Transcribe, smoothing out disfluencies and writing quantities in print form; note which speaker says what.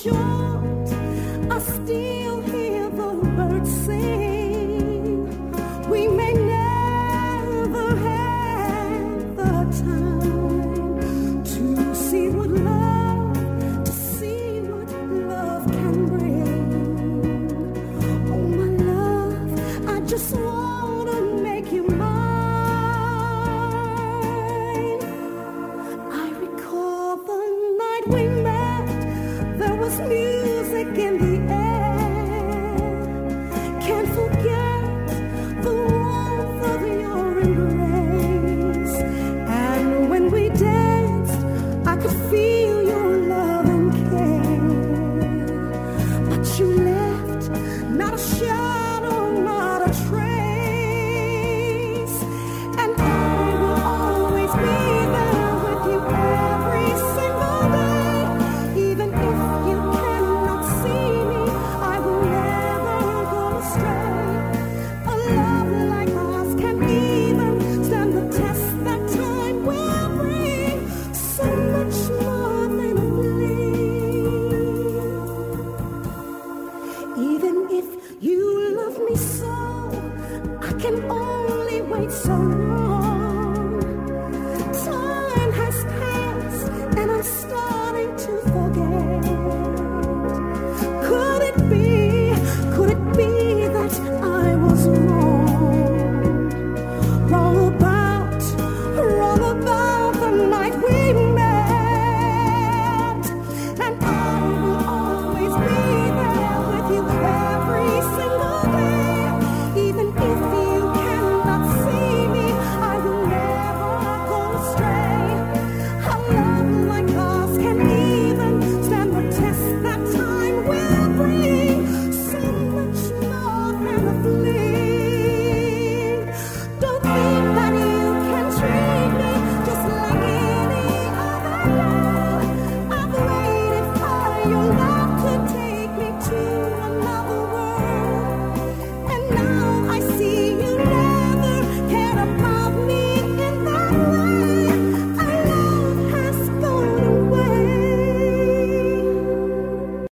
Speaker 1: short, I still hear the birds sing. We may never have the time to see what love can bring. Oh, my love, I just wanna make you mine. I recall the night we met. There was music in the